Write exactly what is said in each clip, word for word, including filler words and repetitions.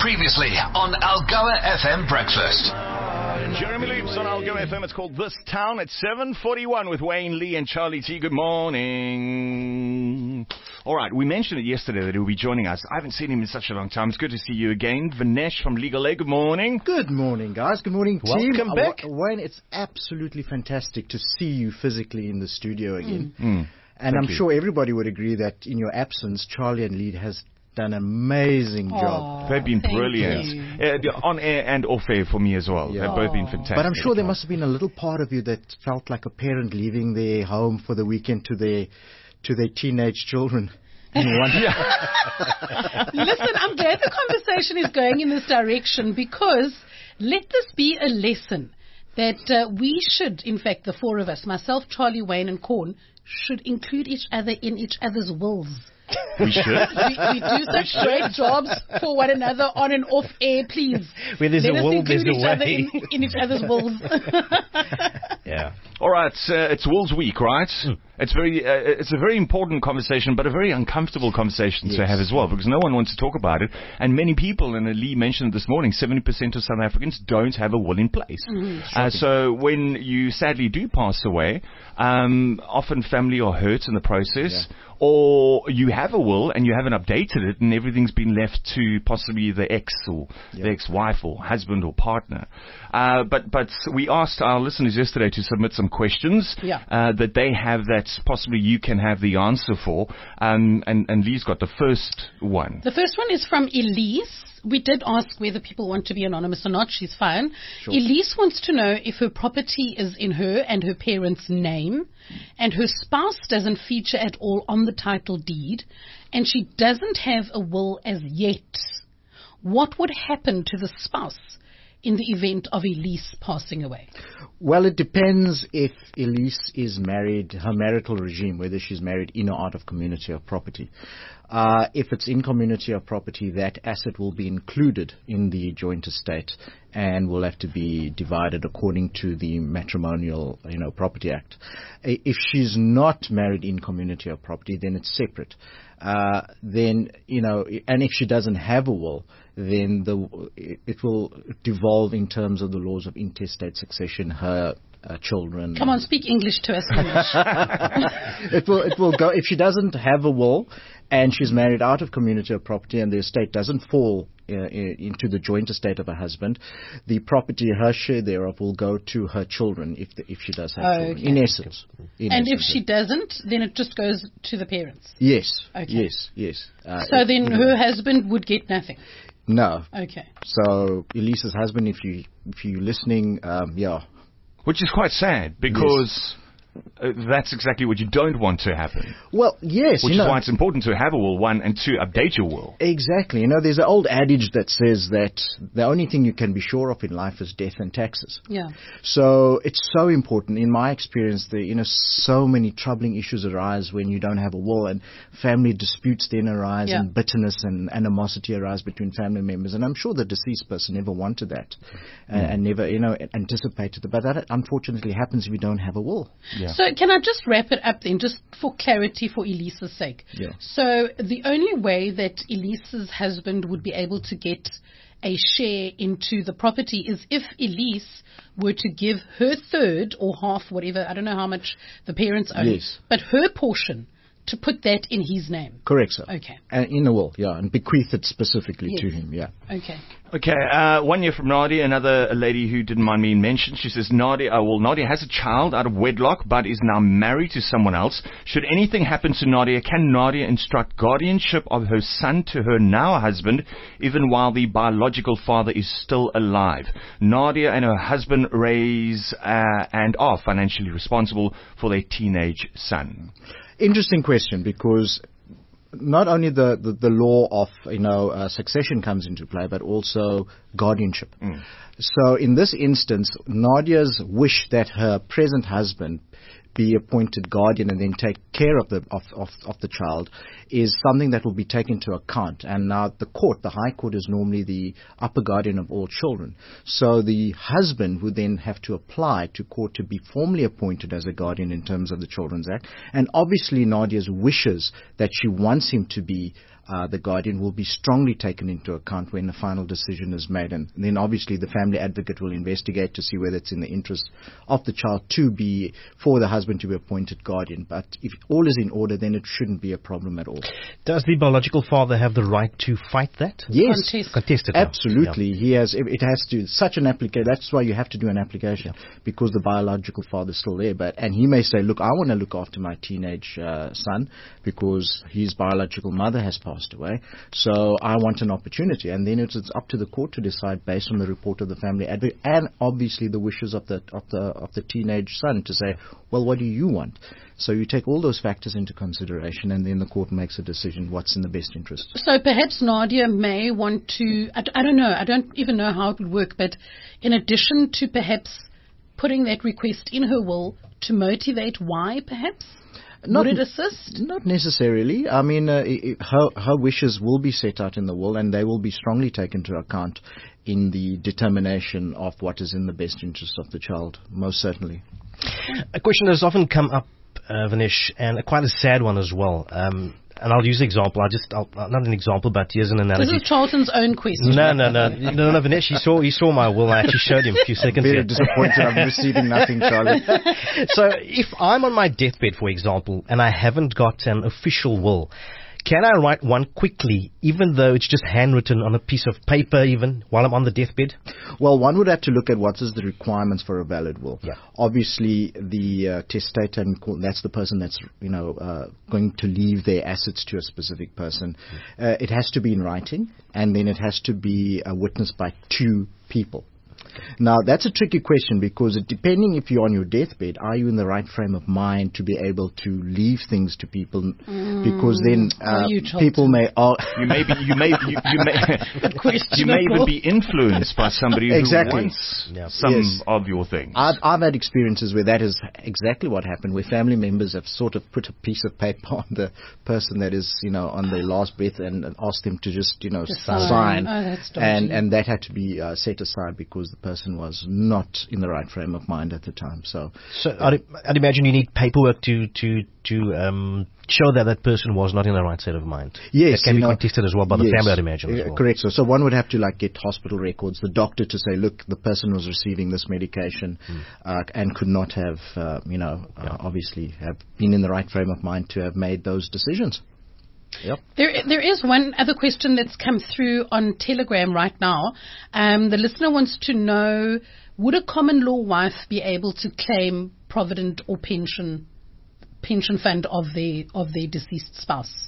Previously on Algoa F M Breakfast. Jeremy Leaps on Algoa F M. It's called This Town at seven forty-one with Wayne Lee and Charlie T. Good morning. All right, we mentioned it yesterday that he'll be joining us. I haven't seen him in such a long time. It's good to see you again. Vinesh from Legal Aid, good morning. Good morning, guys. Good morning, team. Welcome back. Uh, Wayne, it's absolutely fantastic to see you physically in the studio again. Mm. Mm. And Thank I'm you. sure everybody would agree that in your absence, Charlie and Lead has done an amazing job. They've been brilliant. Uh, they're on air and off air for me as well. Yeah. They've both been fantastic. But I'm sure there must have been a little part of you that felt like a parent leaving their home for the weekend to their to their teenage children. In one Listen, I'm glad the conversation is going in this direction, because let this be a lesson that uh, we should, in fact, the four of us, myself, Charlie, Wayne and Corn, should include each other in each other's wills. We should. We, we do such great jobs for one another on and off air, please. Where there's Let a us will, include there's a each other way. in, in each other's wills. Yeah. All right, uh, it's Wolves Week, right? Mm. It's very, uh, it's a very important conversation, but a very uncomfortable conversation Yes. to have as well, because no one wants to talk about it. And many people, and Lee mentioned this morning, seventy percent of South Africans don't have a will in place. Mm-hmm. Uh, so when you sadly do pass away, um, often family are hurt in the process. Yeah. Or you have a will and you haven't updated it and everything's been left to possibly the ex or Yeah. the ex-wife or husband or partner. Uh, but but we asked our listeners yesterday to submit some questions Yeah. uh, that they have that possibly you can have the answer for. Um, and, and Lee's got the first one. The first one is from Elise. We did ask whether people want to be anonymous or not. She's fine. Sure. Elise wants to know if her property is in her and her parents' name, and her spouse doesn't feature at all on the title deed, and she doesn't have a will as yet. What would happen to the spouse in the event of Elise passing away? Well, it depends if Elise is married, her marital regime, whether she's married in or out of community of property. Uh, if it's in community of property, that asset will be included in the joint estate and will have to be divided according to the matrimonial, you know, Property Act. I- If she's not married in community of property, then it's separate. Uh, then, you know, and if she doesn't have a will, then the it will devolve in terms of the laws of intestate succession, her uh, children. Come on, speak English to us, Manish. it will it will go if she doesn't have a will and she's married out of community of property and the estate doesn't fall uh, into the joint estate of her husband, the property, her share thereof, will go to her children if the, if she does have Oh, children. okay. In essence. In And if essence, she doesn't, then it just goes to the parents. yes, Okay. yes, yes. Uh, So it- then her husband would get nothing. no. Okay. So Elisa's husband, if you if you're listening, um, yeah. Which is quite sad because uh, that's exactly what you don't want to happen. Well, yes, Which you know. is why it's important to have a will, one, and two, update your will. Exactly. You know, there's an old adage that says that the only thing you can be sure of in life is death and taxes. Yeah. So it's so important. In my experience, the, you know, so many troubling issues arise when you don't have a will, and family disputes then arise, Yeah. and bitterness and animosity arise between family members. And I'm sure the deceased person never wanted that, uh, and never, you know, anticipated it. But that unfortunately happens if you don't have a will. Yeah. So can I just wrap it up then, just for clarity, for Elisa's sake? Yeah. So the only way that Elisa's husband would be able to get a share into the property is if Elise were to give her third or half, whatever, I don't know how much the parents own, Yes. but her portion, to put that in his name. Correct, sir. Okay. And in a will, yeah, and bequeath it specifically Yes. to him, yeah. Okay. Okay, uh, one year from Nadia, another lady who didn't mind being mentioned. She says, Nadia, uh, well, Nadia has a child out of wedlock, but is now married to someone else. Should anything happen to Nadia, can Nadia instruct guardianship of her son to her now husband, even while the biological father is still alive? Nadia and her husband raise uh, and are financially responsible for their teenage son. Interesting question, because not only the, the, the law of, you know, uh, succession comes into play, but also guardianship. Mm. So in this instance, Nadia's wish that her present husband be appointed guardian and then take care of the of, of, of the child is something that will be taken into account. And now the court, the High Court, is normally the upper guardian of all children. So the husband would then have to apply to court to be formally appointed as a guardian in terms of the Children's Act. And obviously Nadia's wishes that she wants him to be uh, the guardian will be strongly taken into account when the final decision is made. And then obviously the family advocate will investigate to see whether it's in the interest of the child to be, for the husband to be appointed guardian. But if all is in order, then it shouldn't be a problem at all. Does the biological father have the right to fight that? Yes. Contest. Contest it now. Absolutely. Yeah. He has, it has to, such an application, that's why you have to do an application, yeah. because the biological father's still there. But, and he may say, look, I want to look after my teenage uh, son because his biological mother has passed away. So I want an opportunity. And then it's, it's up to the court to decide based on the report of the family advocate and obviously the wishes of the, of the, of the teenage son to say, well, what do you want? So you take all those factors into consideration and then the court makes a decision what's in the best interest. So perhaps Nadia may want to, I, I don't know, I don't even know how it would work, but in addition to perhaps putting that request in her will to motivate why perhaps? Not, would it assist? Not necessarily. I mean, uh, it, her, her wishes will be set out in the will and they will be strongly taken into account in the determination of what is in the best interest of the child, most certainly. A question that's often come up, uh, Vinesh, and quite a sad one as well. Um, and I'll use an example. I'll just, I'll, not an example, but here's an analogy. This is Charlton's own question. No, no, no, no, no, Vinesh, he saw, he saw my will. I actually showed him a few seconds Very ago. disappointed. I'm receiving nothing, Charlie. So if I'm on my deathbed, for example, and I haven't got an official will, can I write one quickly, even though it's just handwritten on a piece of paper, even while I'm on the deathbed? Well, one would have to look at what is the requirements for a valid will. Yeah. Obviously, the uh, testator, that's the person that's you know uh, going to leave their assets to a specific person. Mm. Uh, it has to be in writing, and then it has to be uh, witnessed by two people. Now, that's a tricky question because it, depending if you're on your deathbed, are you in the right frame of mind to be able to leave things to people? Mm. Because then uh, you, people may... Oh, You may be, you may, you, you may, you may even be influenced by somebody who Exactly. wants Yeah. some Yes. of your things. I've, I've had experiences where that is exactly what happened, where family members have sort of put a piece of paper on the person that is, you know, on their last breath and, and asked them to just, you know, To sign. sign. Oh, that's dodgy. and, and that had to be uh, set aside because the person was not in the right frame of mind at the time. So, So I'd, I'd imagine you need paperwork to to to um, show that that person was not in the right state of mind. yes, that can you be know, contested as well by the yes, family, I'd imagine. As uh, well. Correct. So, so one would have to like get hospital records, the doctor to say, look, the person was receiving this medication Mm. uh, and could not have, uh, you know, uh, Yeah. obviously have been in the right frame of mind to have made those decisions. Yep. There, there is one other question that's come through on Telegram right now. Um, the listener wants to know, would a common law wife be able to claim provident or pension pension fund of their of their deceased spouse?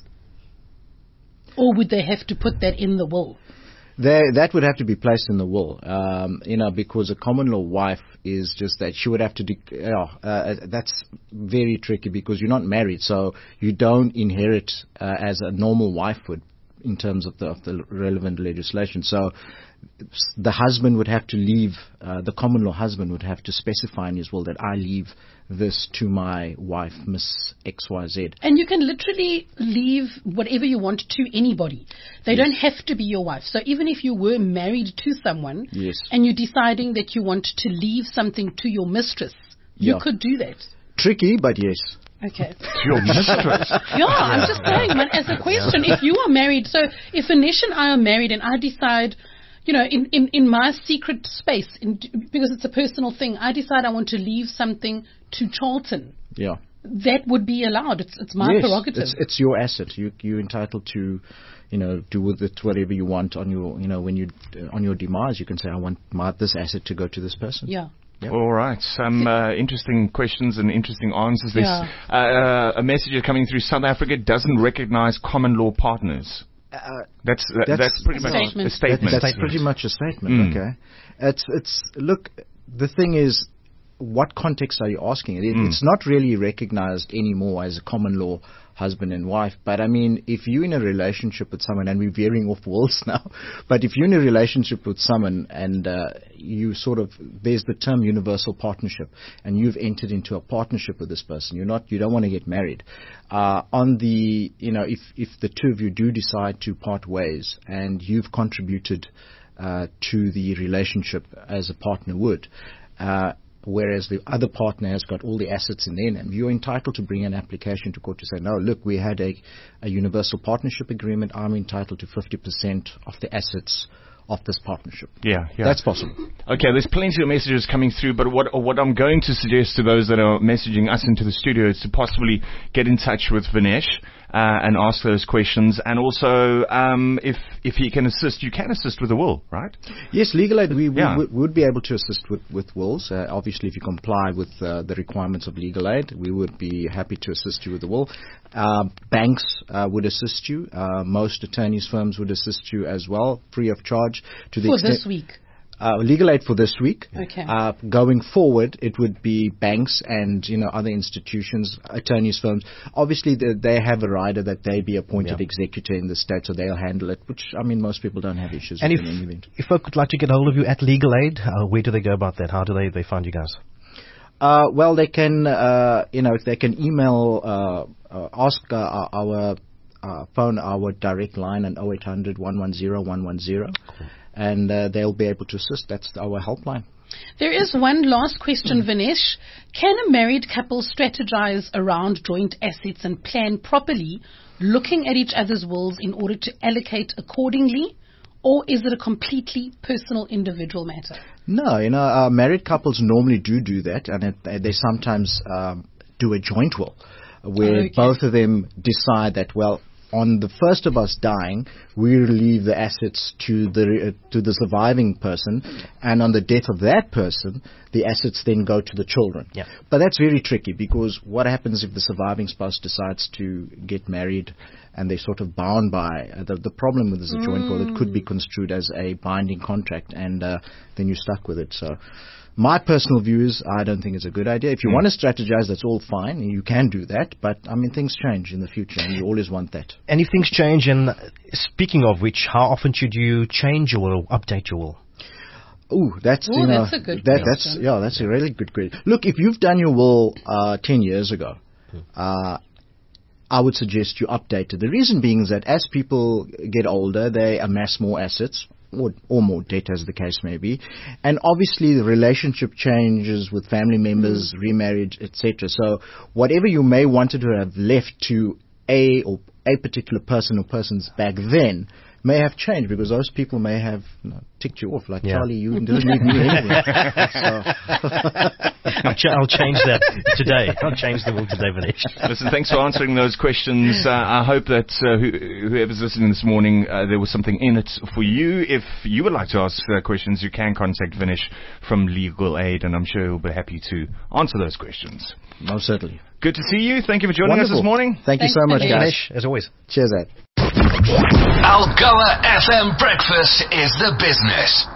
Or would they have to put that in the will? They, that would have to be placed in the will, um, you know, because a common law wife is just that she would have to. De- uh, uh, that's very tricky because you're not married, so you don't inherit uh, as a normal wife would in terms of the, of the relevant legislation. So the husband would have to leave, uh, the common law husband would have to specify in his will that I leave this to my wife, Miss X Y Z. And you can literally leave whatever you want to anybody. They Yes. don't have to be your wife. So even if you were married to someone Yes. and you're deciding that you want to leave something to your mistress, you Yeah. could do that. Tricky, but yes. Okay. Your mistress. Yeah, I'm just saying, man, as a question, if you are married, so if Anesh and I are married and I decide, you know, in, in, in my secret space, in, because it's a personal thing, I decide I want to leave something to Charlton, Yeah. that would be allowed. It's it's my yes, prerogative. It's, it's your asset. You you're entitled to, you know, do with it whatever you want on your, you know, when you uh, on your demise. You can say, I want my, this asset to go to this person. yeah. Yep. All right. Some uh, interesting questions and interesting answers. There's Yeah. uh, uh, a message coming through. South Africa doesn't recognize common law partners. Uh, That's uh, that's, That's- pretty much Statement. a statement. That's Statement. pretty much a statement. Mm. Okay. It's it's look. The thing is, what context are you asking? It, Mm. It's not really recognized anymore as a common law husband and wife. But I mean, if you're in a relationship with someone, and we're veering off wills now, but if you're in a relationship with someone and uh, you sort of, there's the term universal partnership, and you've entered into a partnership with this person. You're not, you don't want to get married. Uh, on the, you know, if if the two of you do decide to part ways, and you've contributed uh, to the relationship as a partner would. Uh, whereas the other partner has got all the assets in their name, you're entitled to bring an application to court to say, no, look, we had a, a universal partnership agreement. I'm entitled to fifty percent of the assets of this partnership. Yeah, yeah. That's possible. Okay, there's plenty of messages coming through, but what what I'm going to suggest to those that are messaging us into the studio is to possibly get in touch with Vinesh uh, and ask those questions, and also um, if if he can assist, you can assist with the will, right? Yes, Legal Aid, we, we Yeah. w- would be able to assist with, with wills. Uh, obviously, if you comply with uh, the requirements of Legal Aid, we would be happy to assist you with the will. Uh, banks uh, would assist you. Uh, most attorneys' firms would assist you as well, free of charge. To the For extent, this week. Uh, Legal Aid for this week. Okay. Uh, going forward, it would be banks and, you know, other institutions, attorneys' firms. Obviously, they, they have a rider that they be appointed Yeah. executor in the state, so they'll handle it, which, I mean, most people don't have issues And with if, in any event. if folk would like to get hold of you at Legal Aid, uh, where do they go about that? How do they, they find you guys? Uh, well, they can, uh, you know, they can email, uh, uh, ask uh, our uh, phone, our direct line on oh eight hundred, one one zero, one one zero, and uh, they'll be able to assist. That's our helpline. There is one last question, Vinesh. Can a married couple strategize around joint assets and plan properly, looking at each other's wills in order to allocate accordingly? Or is it a completely personal, individual matter? No, you know, uh, married couples normally do do that, and it, they sometimes um, do a joint will, where Okay. both of them decide that, well, on the first of us dying, we leave the assets to the uh, to the surviving person, and on the death of that person, the assets then go to the children. Yeah. But that's very tricky, because what happens if the surviving spouse decides to get married and they're sort of bound by uh, the, the problem with this is a joint will, it could be construed as a binding contract, and uh, then you're stuck with it. So my personal view is I don't think it's a good idea. If you Mm. want to strategize, that's all fine. You can do that. But, I mean, things change in the future, and you always want that. And if things change, and speaking of which, how often should you change your will or update your will? Ooh, that's, Ooh, you know, that's a good that, that's, question. yeah, that's a really good question. Look, if you've done your will uh, ten years ago, uh, I would suggest you update it. The reason being is that as people get older, they amass more assets, or, or more debt, as the case may be. And obviously the relationship changes with family members, Mm. remarriage, et cetera. So whatever you may wanted to have left to a or a particular person or persons back then may have changed, because those people may have, you know, ticked you off. Like, Yeah. Charlie, you didn't leave me anything. So, I'll, ch- I'll change that today. I'll change the will today, Vinesh. Listen, thanks for answering those questions. Uh, I hope that uh, who, whoever's listening this morning, uh, there was something in it for you. If you would like to ask uh, questions, you can contact Vinesh from Legal Aid, and I'm sure he'll be happy to answer those questions. most certainly. Good to see you. Thank you for joining us Wonderful. this morning. Thank you Thanks, so much, Vinesh. guys. Vinesh, as always. Cheers, Ed. Algoa F M Breakfast is the business.